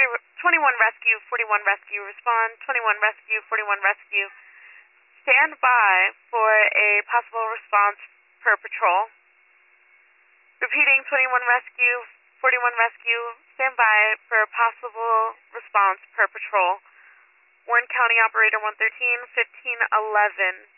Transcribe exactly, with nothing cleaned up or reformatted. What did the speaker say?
forty, twenty-one rescue, forty-one rescue, respond, twenty-one rescue, forty-one rescue. Stand by for a possible response per patrol. Repeating, twenty-one rescue, forty-one rescue, stand by for a possible response per patrol. Warren County Operator one thirteen, fifteen eleven.